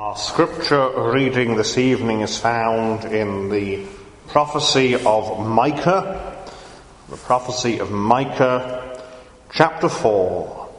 Our scripture reading this evening is found in the prophecy of Micah, chapter 4.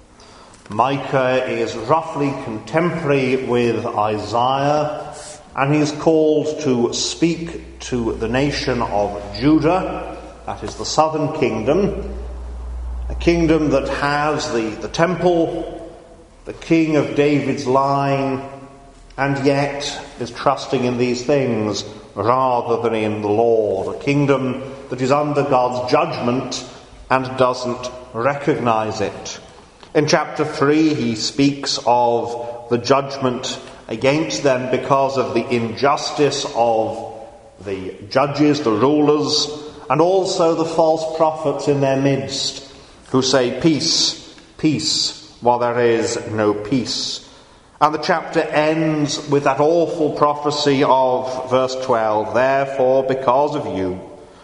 Micah is roughly contemporary with Isaiah, and he is called to speak to the nation of Judah, that is the southern kingdom, a kingdom that has the temple, the king of David's line, and yet is trusting in these things rather than in the Lord. A kingdom that is under God's judgment and doesn't recognize it. In chapter 3 he speaks of the judgment against them because of the injustice of the judges, the rulers, and also the false prophets in their midst who say peace, peace, while there is no peace. And the chapter ends with that awful prophecy of verse 12. Therefore, because of you,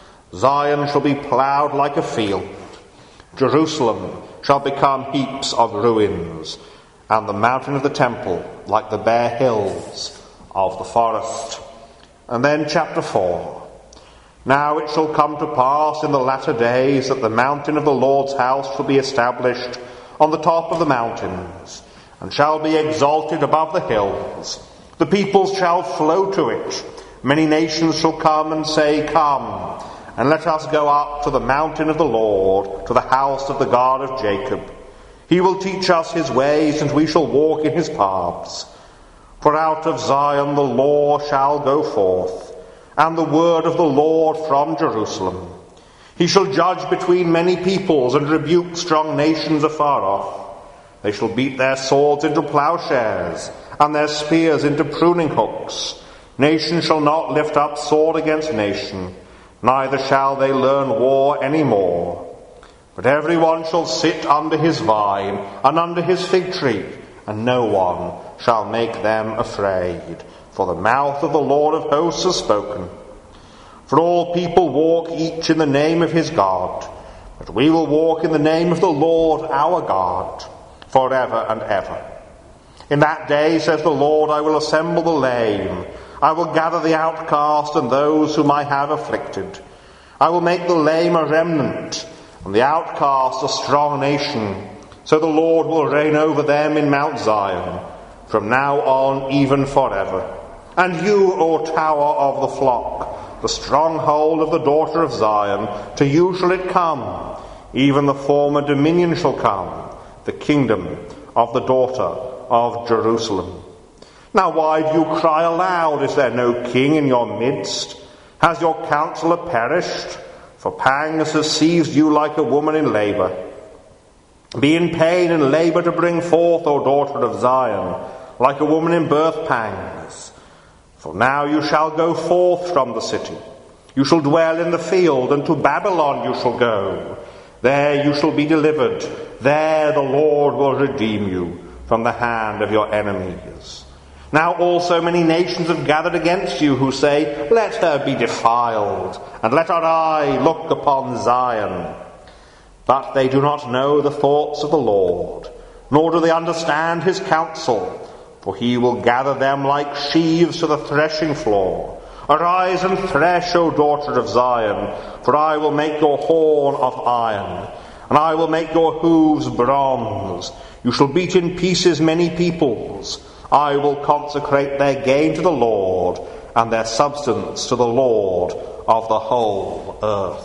Zion shall be ploughed like a field. Jerusalem shall become heaps of ruins, and the mountain of the temple like the bare hills of the forest. And then chapter 4. Now it shall come to pass in the latter days that the mountain of the Lord's house shall be established on the top of the mountains, and shall be exalted above the hills. The peoples shall flow to it. Many nations shall come and say, Come, and let us go up to the mountain of the Lord, to the house of the God of Jacob. He will teach us his ways, and we shall walk in his paths. For out of Zion the law shall go forth, and the word of the Lord from Jerusalem. He shall judge between many peoples, and rebuke strong nations afar off. They shall beat their swords into plowshares, and their spears into pruning hooks. Nation shall not lift up sword against nation, neither shall they learn war any more. But everyone shall sit under his vine, and under his fig tree, and no one shall make them afraid. For the mouth of the Lord of hosts has spoken. For all people walk each in the name of his God, but we will walk in the name of the Lord our God, forever and ever. In that day, says the Lord, I will assemble the lame. I will gather the outcast and those whom I have afflicted. I will make the lame a remnant, and the outcast a strong nation. So the Lord will reign over them in Mount Zion, from now on even forever. And you, O tower of the flock, the stronghold of the daughter of Zion, to you shall it come. Even the former dominion shall come, the kingdom of the daughter of Jerusalem. Now why do you cry aloud? Is there no king in your midst? Has your counselor perished? For pangs have seized you like a woman in labour. Be in pain and labour to bring forth, O daughter of Zion, like a woman in birth pangs. For now you shall go forth from the city. You shall dwell in the field, and to Babylon you shall go. There you shall be delivered. There the Lord will redeem you from the hand of your enemies. Now also many nations have gathered against you, who say, Let her be defiled, and let our eye look upon Zion. But they do not know the thoughts of the Lord, nor do they understand his counsel. For he will gather them like sheaves to the threshing floor. Arise and thresh, O daughter of Zion, for I will make your horn of iron, and I will make your hooves bronze. You shall beat in pieces many peoples. I will consecrate their gain to the Lord, and their substance to the Lord of the whole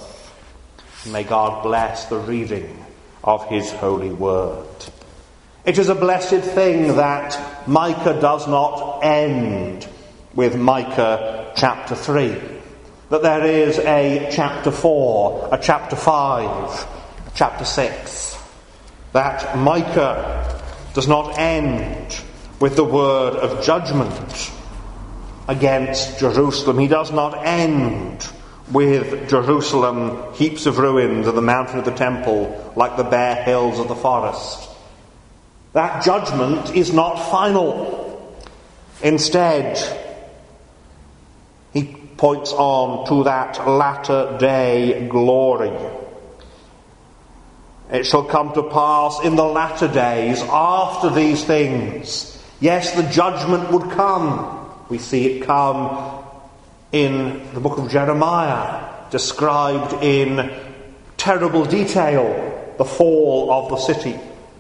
earth. May God bless the reading of his holy word. It is a blessed thing that Micah does not end with Micah chapter 3. That there is a chapter 4, a chapter 5, a chapter 6. That Micah does not end with the word of judgment against Jerusalem. He does not end with Jerusalem, heaps of ruins, and the mountain of the temple like the bare hills of the forest. That judgment is not final. Instead, he points on to that latter day glory. It shall come to pass in the latter days, after these things, Yes, the judgment would come. We see it come in the book of Jeremiah, described in terrible detail, the fall of the city.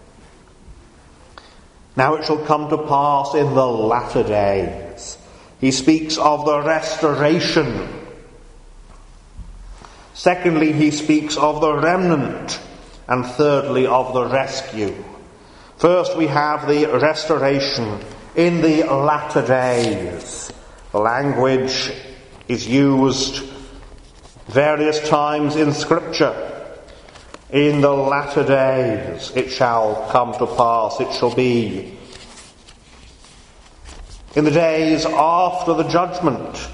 Now it shall come to pass in the latter days. He speaks of the restoration. Secondly, he speaks of the remnant. And thirdly, of the rescue. First, we have the restoration in the latter days. The language is used various times in Scripture. In the latter days it shall come to pass, it shall be. In the days after the judgment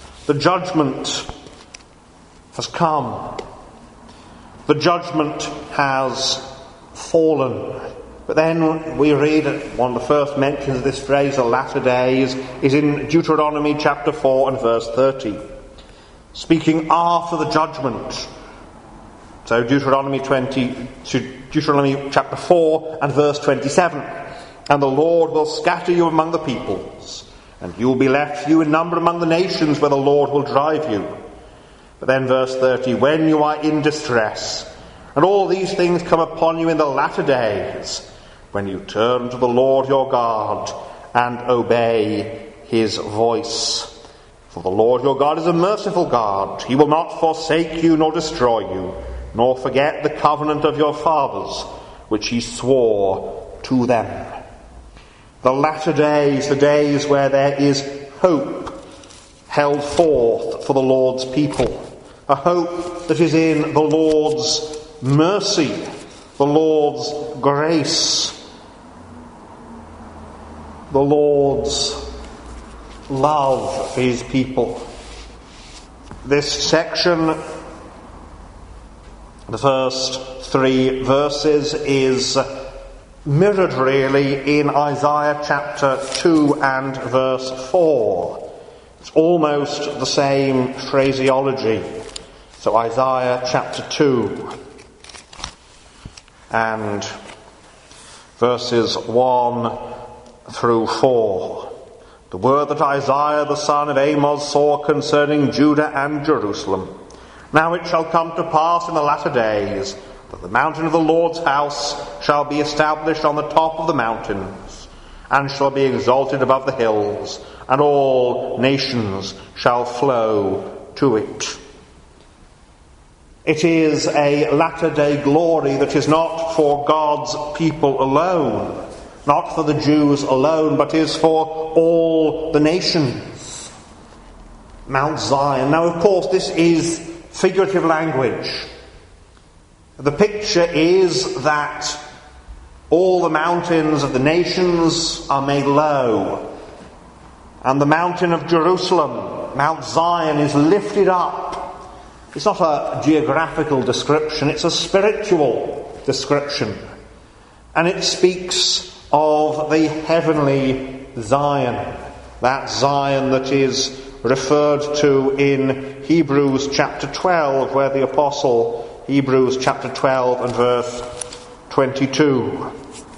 has come. The judgment has fallen. But then we read, one of the first mentions of this phrase, the latter days, is in Deuteronomy chapter 4 and verse 30. Speaking after the judgment. So Deuteronomy chapter 4 and verse 27. And the Lord will scatter you among the peoples, and you will be left few in number among the nations where the Lord will drive you. But then verse 30, when you are in distress, and all these things come upon you in the latter days, when you turn to the Lord your God and obey his voice. For the Lord your God is a merciful God. He will not forsake you nor destroy you, nor forget the covenant of your fathers, which he swore to them. The latter days, the days where there is hope held forth for the Lord's people. A hope that is in the Lord's mercy, the Lord's grace, the Lord's love for his people. This section, the first 3 verses, is mirrored really in Isaiah chapter 2 and verse 4. It's almost the same phraseology. So Isaiah chapter 2 and verses 1 through 4. The word that Isaiah the son of Amos saw concerning Judah and Jerusalem. Now it shall come to pass in the latter days that the mountain of the Lord's house shall be established on the top of the mountains, and shall be exalted above the hills, and all nations shall flow to it. It is a latter-day glory that is not for God's people alone, not for the Jews alone, but is for all the nations. Mount Zion. Now, of course, this is figurative language. The picture is that all the mountains of the nations are made low, and the mountain of Jerusalem, Mount Zion, is lifted up. It's not a geographical description, it's a spiritual description. And it speaks of the heavenly Zion, that Zion that is referred to in Hebrews chapter 12, where the apostle, Hebrews chapter 12 and verse 22.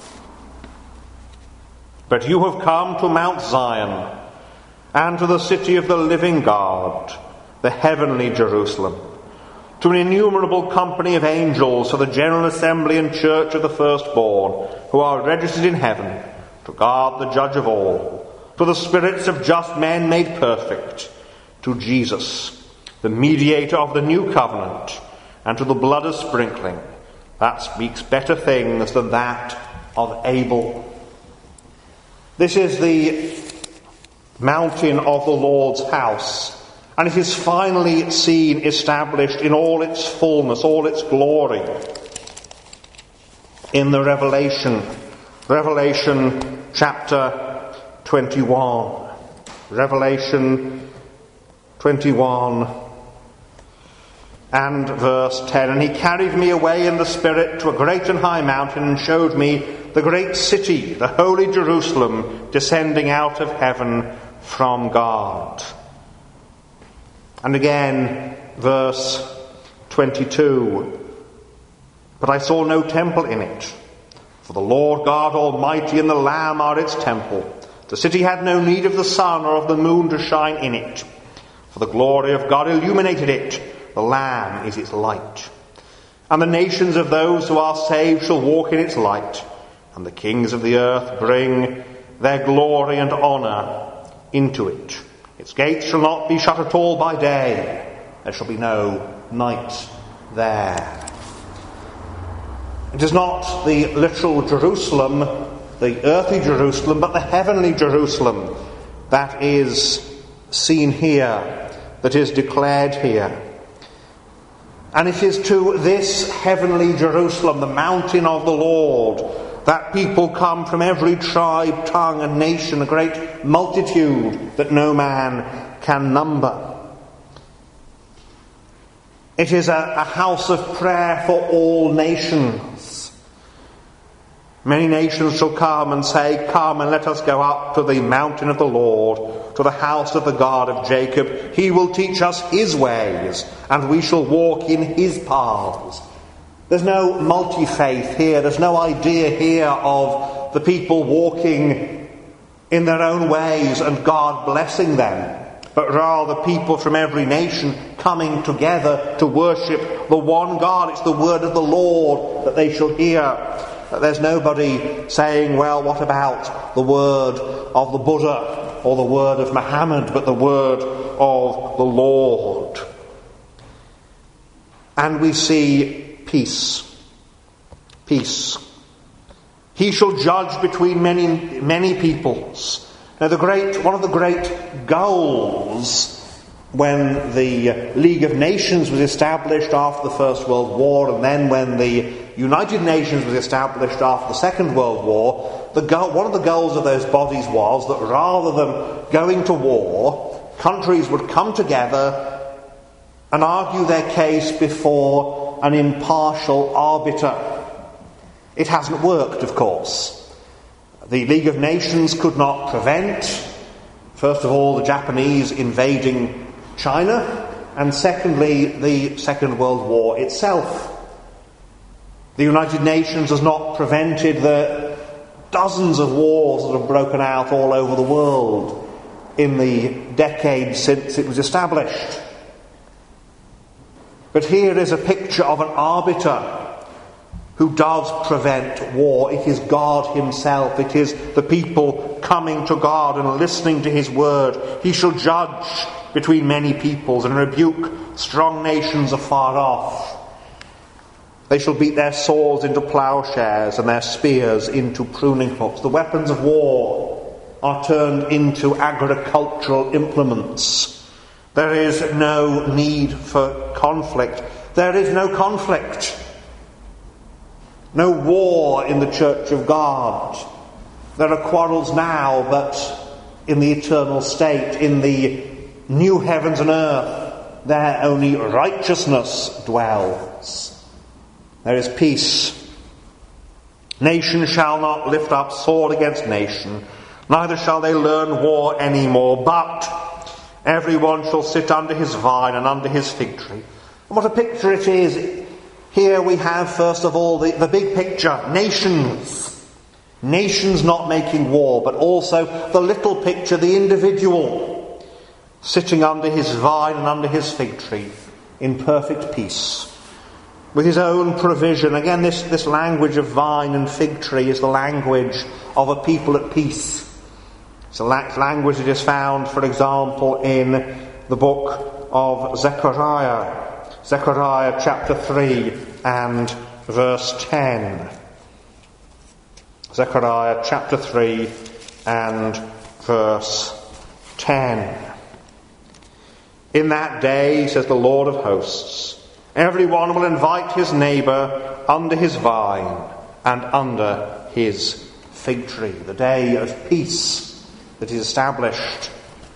But you have come to Mount Zion, and to the city of the living God, the heavenly Jerusalem, to an innumerable company of angels, to the general assembly and church of the firstborn, who are registered in heaven, to God the judge of all, to the spirits of just men made perfect, to Jesus, the mediator of the new covenant, and to the blood of sprinkling, that speaks better things than that of Abel. This is the mountain of the Lord's house, and it is finally seen established in all its fullness, all its glory, in the Revelation chapter 21. Revelation 21 and verse 10. And he carried me away in the Spirit to a great and high mountain, and showed me the great city, the holy Jerusalem, descending out of heaven from God. And again, verse 22. But I saw no temple in it, for the Lord God Almighty and the Lamb are its temple. The city had no need of the sun or of the moon to shine in it, for the glory of God illuminated it. The Lamb is its light. And the nations of those who are saved shall walk in its light, and the kings of the earth bring their glory and honour into it. Its gates shall not be shut at all by day. There shall be no night there. It is not the literal Jerusalem, the earthly Jerusalem, but the heavenly Jerusalem that is seen here, that is declared here. And it is to this heavenly Jerusalem, the mountain of the Lord, that people come from every tribe, tongue and nation, a great multitude that no man can number. It is a house of prayer for all nations. Many nations shall come and say, "Come and let us go up to the mountain of the Lord, to the house of the God of Jacob. He will teach us his ways, and we shall walk in his paths." There's no multi-faith here. There's no idea here of the people walking in their own ways and God blessing them, but rather people from every nation coming together to worship the one God. It's the word of the Lord that they shall hear. There's nobody saying, well, what about the word of the Buddha or the word of Muhammad, but the word of the Lord. And we see peace. Peace. He shall judge between many peoples. Now one of the great goals when the League of Nations was established after the First World War, and then when the United Nations was established after the Second World War, one of the goals of those bodies was that rather than going to war, countries would come together and argue their case before an impartial arbiter. It hasn't worked, of course. The League of Nations could not prevent, first of all, the Japanese invading China, and secondly, the Second World War itself. The United Nations has not prevented the dozens of wars that have broken out all over the world in the decades since it was established. But here is a picture of an arbiter who does prevent war. It is God himself. It is the people coming to God and listening to his word. He shall judge between many peoples and rebuke strong nations afar off. They shall beat their swords into plowshares and their spears into pruning hooks. The weapons of war are turned into agricultural implements. There is no need for conflict. There is no conflict. No war in the Church of God. There are quarrels now, but in the eternal state, in the new heavens and earth, there only righteousness dwells. There is peace. Nation shall not lift up sword against nation, neither shall they learn war any more, but everyone shall sit under his vine and under his fig tree. And what a picture it is. Here we have, first of all, the big picture, nations. Nations not making war, but also the little picture, the individual, sitting under his vine and under his fig tree in perfect peace, with his own provision. Again, this language of vine and fig tree is the language of a people at peace. It's a language that is found, for example, in the book of Zechariah. Zechariah chapter 3 and verse 10. Zechariah chapter 3 and verse 10. In that day, says the Lord of hosts, everyone will invite his neighbour under his vine and under his fig tree. The day of peace that is established.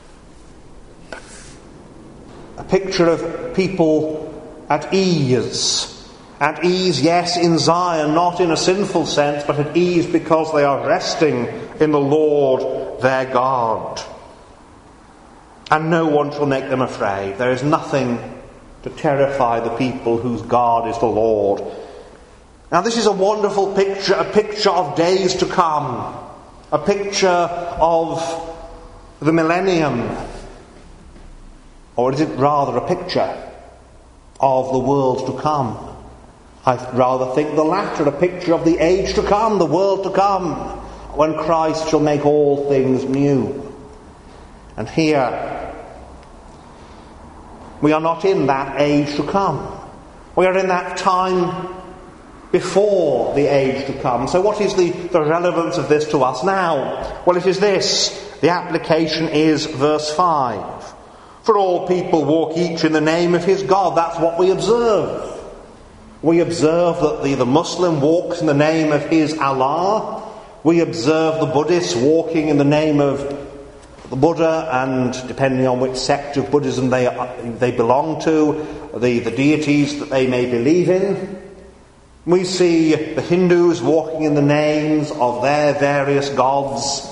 A picture of people at ease. At ease, yes, in Zion, not in a sinful sense, but at ease because they are resting in the Lord their God. And no one shall make them afraid. There is nothing to terrify the people whose God is the Lord. Now this is a wonderful picture, a picture of days to come. a picture of the millennium? Or is it rather a picture of the world to come? I'd rather think the latter, a picture of the age to come, the world to come, when Christ shall make all things new. And here, we are not in that age to come. We are in that time before the age to come. So what is the relevance of this to us now? Well, it is this. The application is verse 5. For all people walk each in the name of his God. That's what we observe. We observe that the Muslim walks in the name of his Allah. We observe the Buddhists walking in the name of the Buddha, and depending on which sect of Buddhism they belong to, the deities that they may believe in. We see the Hindus walking in the names of their various gods.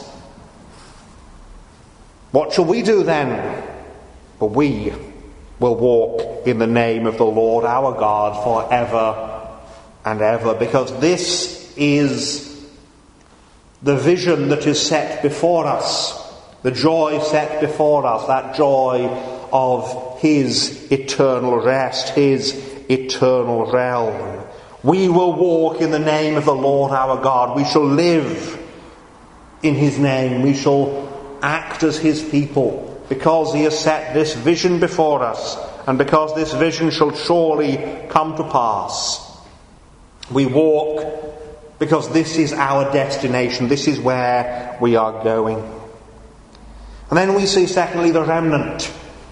What shall we do then? But we will walk in the name of the Lord our God forever and ever, because this is the vision that is set before us, the joy set before us, that joy of his eternal rest, his eternal realm. We will walk in the name of the Lord our God. We shall live in his name. We shall act as his people, because he has set this vision before us, and because this vision shall surely come to pass. We walk because this is our destination. This is where we are going. And then we see, secondly, the remnant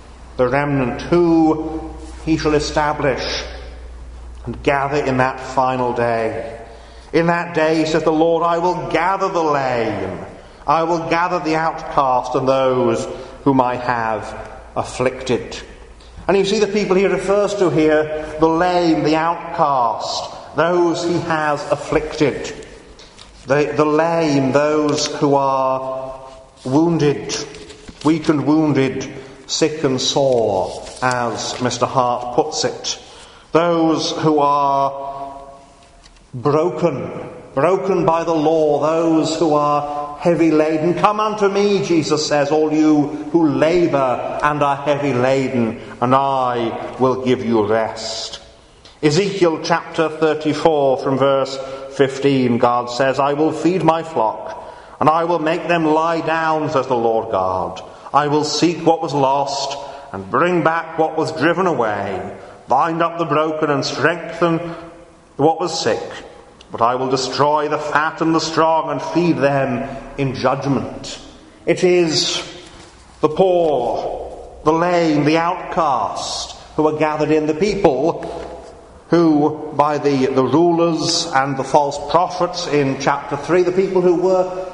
who he shall establish and gather in that final day. In that day, says the Lord, I will gather the lame, I will gather the outcast and those whom I have afflicted. And you see the people he refers to here, the lame, the outcast, those he has afflicted. The lame, those who are wounded, weak and wounded, sick and sore, as Mr. Hart puts it. Those who are broken by the law, those who are heavy laden. Come unto me, Jesus says, all you who labour and are heavy laden, and I will give you rest. Ezekiel chapter 34 from verse 15, God says, I will feed my flock, and I will make them lie down, says the Lord God. I will seek what was lost, and bring back what was driven away, bind up the broken and strengthen what was sick. But I will destroy the fat and the strong and feed them in judgment. It is the poor, the lame, the outcast who are gathered in, the people who, by the rulers and the false prophets in chapter 3, the people who were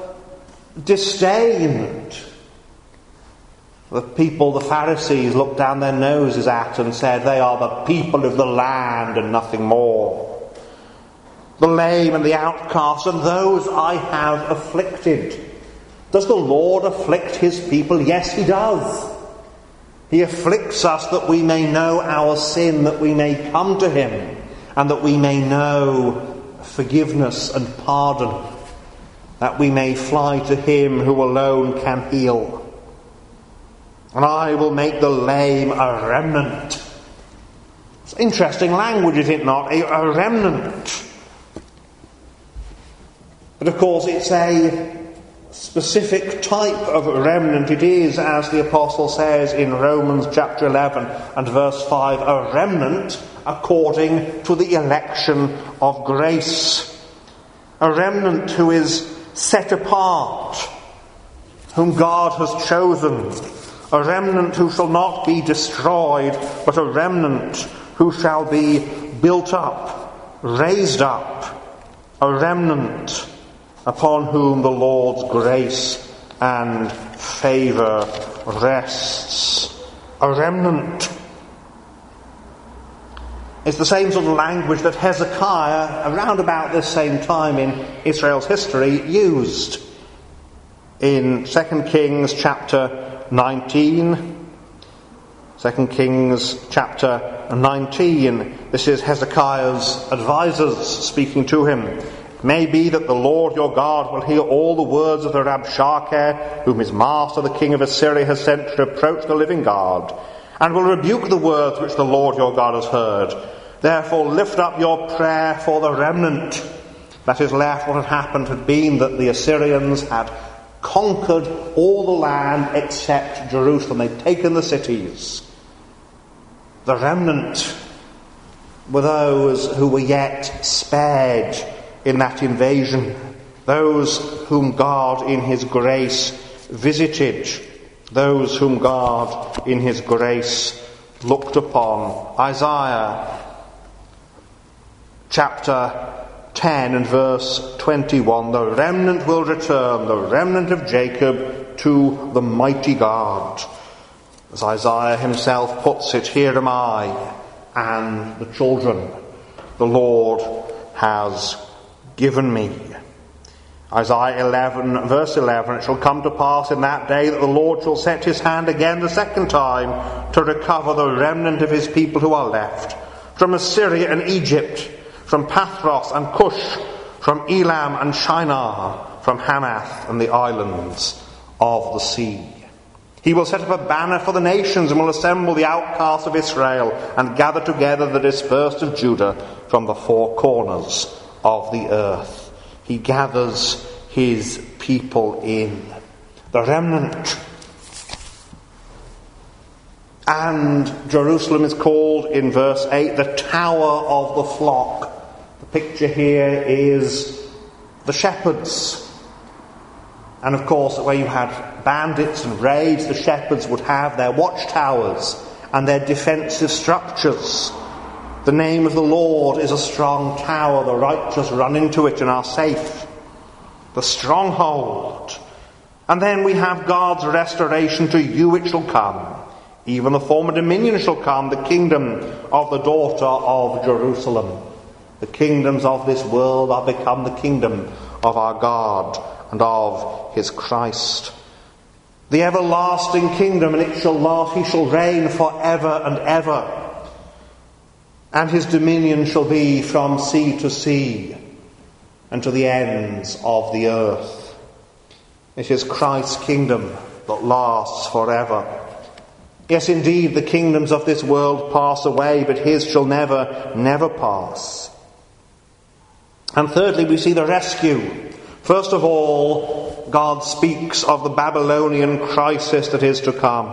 disdained. The people the Pharisees looked down their noses at and said, they are the people of the land and nothing more. The lame and the outcast, and those I have afflicted. Does the Lord afflict his people? Yes, he does. He afflicts us that we may know our sin, that we may come to him, and that we may know forgiveness and pardon, that we may fly to him who alone can heal. And I will make the lame a remnant. It's interesting language, is it not? A remnant. But of course it's a specific type of remnant. It is, as the Apostle says in Romans chapter 11 and verse 5, a remnant according to the election of grace. A remnant who is set apart, whom God has chosen. A remnant who shall not be destroyed, but a remnant who shall be built up, raised up. A remnant upon whom the Lord's grace and favour rests. A remnant. It's the same sort of language that Hezekiah, around about this same time in Israel's history, used. In 2 Kings chapter 19. 2 Kings chapter 19. This is Hezekiah's advisors speaking to him. May be that the Lord your God will hear all the words of the Rabshakeh, whom his master the king of Assyria has sent to reproach the living God, and will rebuke the words which the Lord your God has heard. Therefore lift up your prayer for the remnant that is left. What had happened had been that the Assyrians had conquered all the land except Jerusalem. They'd taken the cities. The remnant were those who were yet spared in that invasion, those whom God in his grace visited, those whom God in his grace looked upon. Isaiah chapter 10 and verse 21, the remnant will return, the remnant of Jacob, to the mighty God. As Isaiah himself puts it, here am I and the children the Lord has given me. Isaiah 11 verse 11, it shall come to pass in that day that the Lord shall set his hand again the second time to recover the remnant of his people who are left, from Assyria and Egypt, from Pathros and Cush, from Elam and Shinar, from Hamath and the islands of the sea. He will set up a banner for the nations and will assemble the outcasts of Israel and gather together the dispersed of Judah from the four corners of the earth. He gathers his people in, the remnant. And Jerusalem is called in verse 8 the tower of the flock. The picture here is the shepherds. And of course, where you had bandits and raids, the shepherds would have their watchtowers and their defensive structures. The name of the Lord is a strong tower. The righteous run into it and are safe. The stronghold. And then we have God's restoration. To you it shall come. Even the former dominion shall come, the kingdom of the daughter of Jerusalem. The kingdoms of this world are become the kingdom of our God and of his Christ. The everlasting kingdom, and it shall last, he shall reign forever and ever. And his dominion shall be from sea to sea and to the ends of the earth. It is Christ's kingdom that lasts forever. Yes, indeed, the kingdoms of this world pass away, but his shall never, never pass. And thirdly, we see the rescue. First of all, God speaks of the Babylonian crisis that is to come.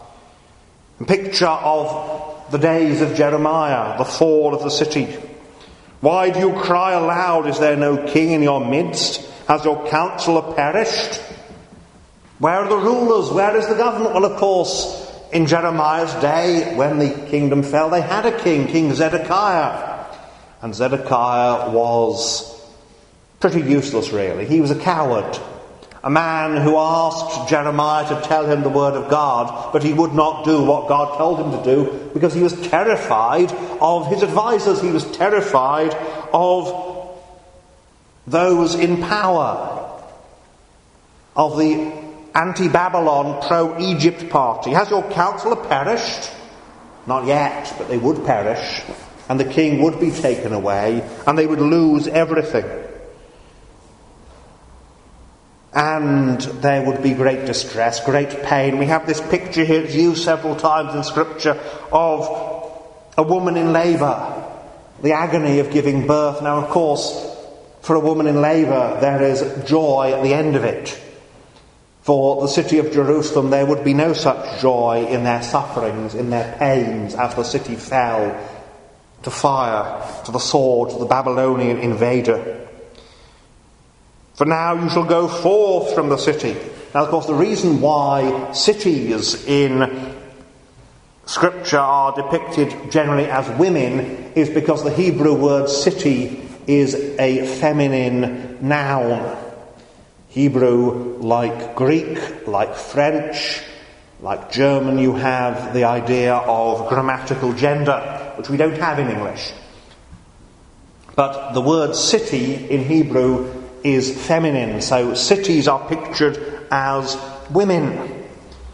A picture of the days of Jeremiah, the fall of the city. Why do you cry aloud? Is there no king in your midst? Has your counselor perished? Where are the rulers? Where is the government? Well, of course, in Jeremiah's day, when the kingdom fell, they had a king, King Zedekiah. And Zedekiah was pretty useless, really. He was a coward. A man who asked Jeremiah to tell him the word of God, but he would not do what God told him to do because he was terrified of his advisors. He was terrified of those in power, of the anti-Babylon, pro-Egypt party. Has your counselor perished? Not yet, but they would perish, and the king would be taken away, and they would lose everything. And there would be great distress, great pain. We have this picture here, it's used several times in Scripture, of a woman in labour, the agony of giving birth. Now, of course, for a woman in labour, there is joy at the end of it. For the city of Jerusalem, there would be no such joy in their sufferings, in their pains, as the city fell to fire, to the sword, to the Babylonian invader. For now you shall go forth from the city. Now, of course, the reason why cities in Scripture are depicted generally as women is because the Hebrew word city is a feminine noun. Hebrew, like Greek, like French, like German, you have the idea of grammatical gender, which we don't have in English. But the word city in Hebrew is feminine, so cities are pictured as women.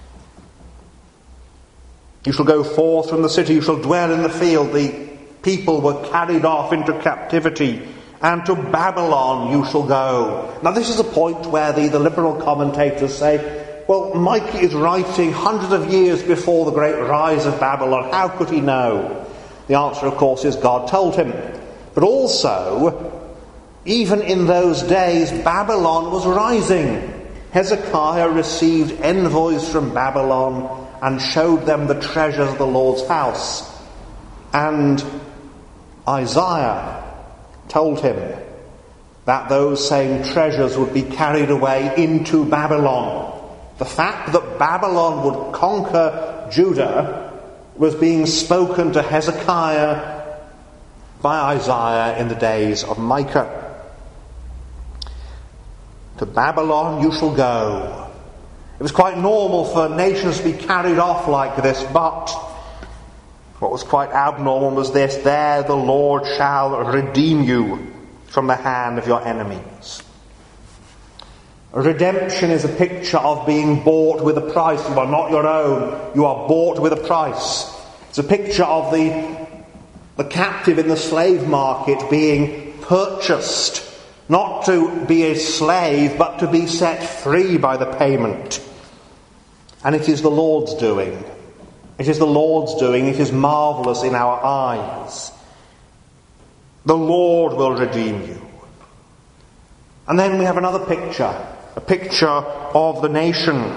You shall go forth from the city, you shall dwell in the field. The people were carried off into captivity and to Babylon you shall go. Now this is a point where the liberal commentators say, well, Micah is writing hundreds of years before the great rise of Babylon. How could he know? The answer, of course, is God told him. But also, even in those days, Babylon was rising. Hezekiah received envoys from Babylon and showed them the treasures of the Lord's house. And Isaiah told him that those same treasures would be carried away into Babylon. The fact that Babylon would conquer Judah was being spoken to Hezekiah by Isaiah in the days of Micah. To Babylon you shall go. It was quite normal for nations to be carried off like this, but what was quite abnormal was this: there the Lord shall redeem you from the hand of your enemies. Redemption is a picture of being bought with a price. You are not your own. You are bought with a price. It's a picture of the captive in the slave market being purchased, not to be a slave, but to be set free by the payment. And it is the Lord's doing. It is the Lord's doing. It is marvellous in our eyes. The Lord will redeem you. And then we have another picture. A picture of the nation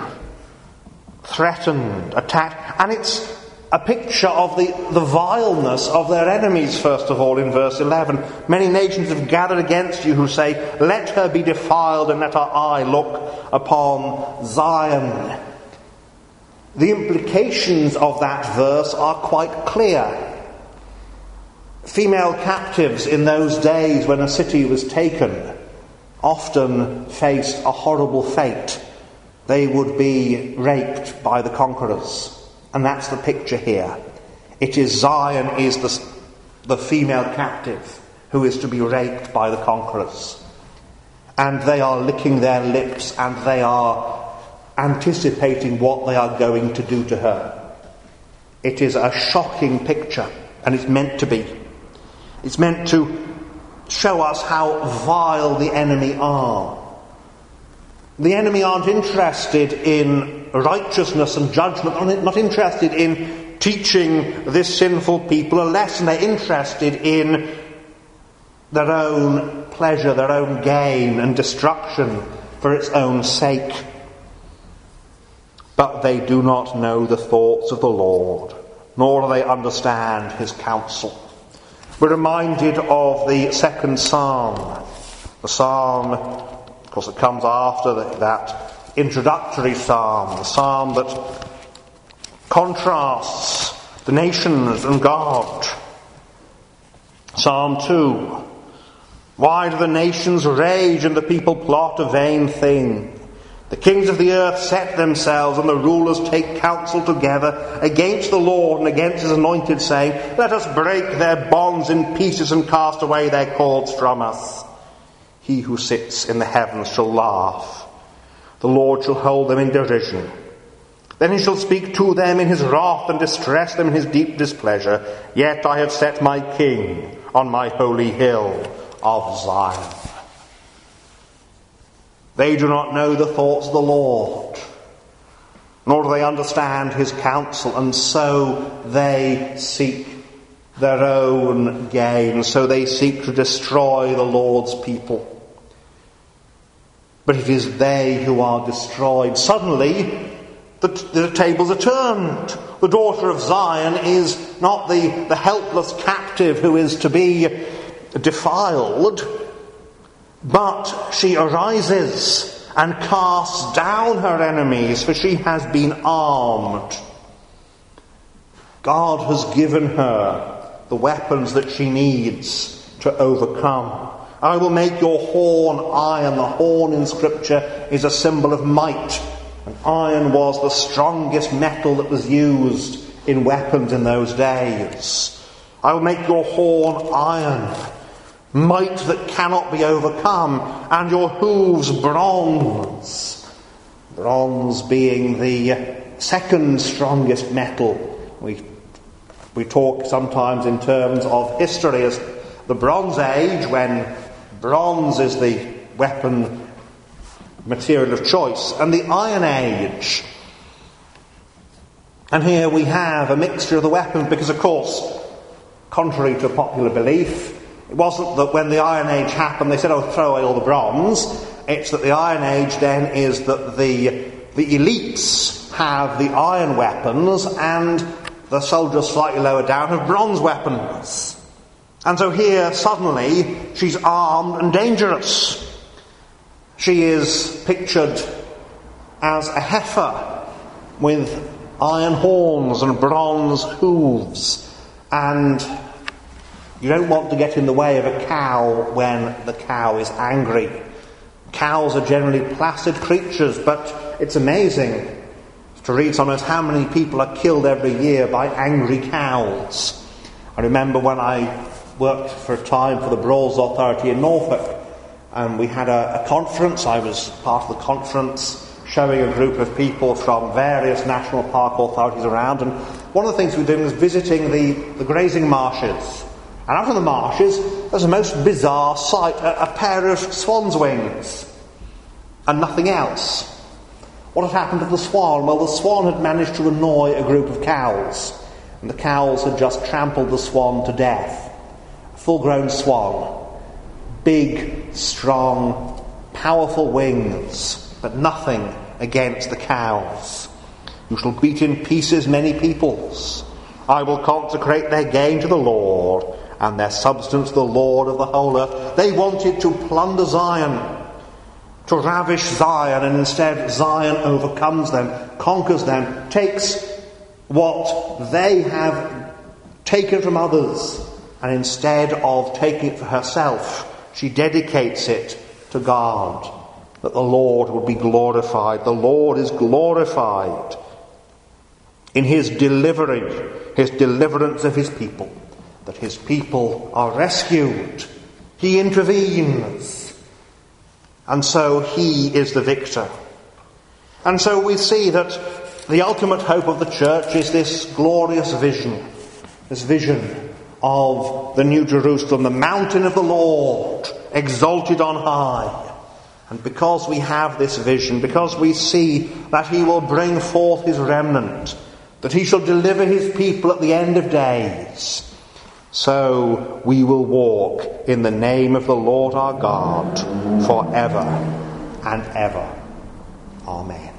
threatened, attacked. And it's a picture of the vileness of their enemies, first of all, in verse 11. Many nations have gathered against you who say, let her be defiled and let our eye look upon Zion. The implications of that verse are quite clear. Female captives in those days when a city was taken often faced a horrible fate. They would be raped by the conquerors. And that's the picture here. It is Zion is the female captive who is to be raped by the conquerors. And they are licking their lips and they are anticipating what they are going to do to her. It is a shocking picture, and it's meant to be. It's meant to show us how vile the enemy are. The enemy aren't interested in righteousness and judgment, not interested in teaching this sinful people a lesson. They're interested in their own pleasure, their own gain and destruction for its own sake. But they do not know the thoughts of the Lord, nor do they understand his counsel. We're reminded of the second psalm. The psalm, of course, it comes after that introductory psalm, the psalm that contrasts the nations and God. Psalm 2. Why do the nations rage and the people plot a vain thing? The kings of the earth set themselves, and the rulers take counsel together against the Lord and against his anointed, saying, let us break their bonds in pieces and cast away their cords from us. He who sits in the heavens shall laugh. The Lord shall hold them in derision. Then he shall speak to them in his wrath and distress them in his deep displeasure. Yet I have set my king on my holy hill of Zion. They do not know the thoughts of the Lord, nor do they understand his counsel, and so they seek their own gain, so they seek to destroy the Lord's people. But it is they who are destroyed. Suddenly, the tables are turned. The daughter of Zion is not the helpless captive who is to be defiled, but she arises and casts down her enemies, for she has been armed. God has given her the weapons that she needs to overcome. I will make your horn iron. The horn in Scripture is a symbol of might. And iron was the strongest metal that was used in weapons in those days. I will make your horn iron, might that cannot be overcome, and your hooves bronze. Bronze being the second strongest metal. We talk sometimes in terms of history as the Bronze Age, when Bronze is the weapon material of choice. And the Iron Age. And here we have a mixture of the weapons because, of course, contrary to popular belief, it wasn't that when the Iron Age happened they said, oh, throw away all the bronze. It's that the Iron Age then is that the elites have the iron weapons and the soldiers slightly lower down have bronze weapons. And so here, suddenly, she's armed and dangerous. She is pictured as a heifer with iron horns and bronze hooves. And you don't want to get in the way of a cow when the cow is angry. Cows are generally placid creatures, but it's amazing to read sometimes how many people are killed every year by angry cows. I remember when I worked for a time for the Brawls Authority in Norfolk, and we had a conference. I was part of the conference showing a group of people from various national park authorities around, and one of the things we were doing was visiting the grazing marshes. And out in the marshes there's a most bizarre sight, a pair of swan's wings and nothing else. What had happened to the swan? Well, the swan had managed to annoy a group of cows, and the cows had just trampled the swan to death. A full-grown swan, big, strong, powerful wings, but nothing against the cows. You shall beat in pieces many peoples. I will consecrate their gain to the Lord, and their substance to the Lord of the whole earth. They wanted to plunder Zion, to ravish Zion, and instead Zion overcomes them, conquers them, takes what they have taken from others, and instead of taking it for herself, she dedicates it to God, that the Lord would be glorified. The Lord is glorified in his deliverance of his people, that his people are rescued. He intervenes, and so he is the victor. And so we see that the ultimate hope of the church is this glorious vision, this vision of the New Jerusalem, the mountain of the Lord, exalted on high. And because we have this vision, because we see that he will bring forth his remnant, that he shall deliver his people at the end of days, so we will walk in the name of the Lord our God forever and ever. Amen.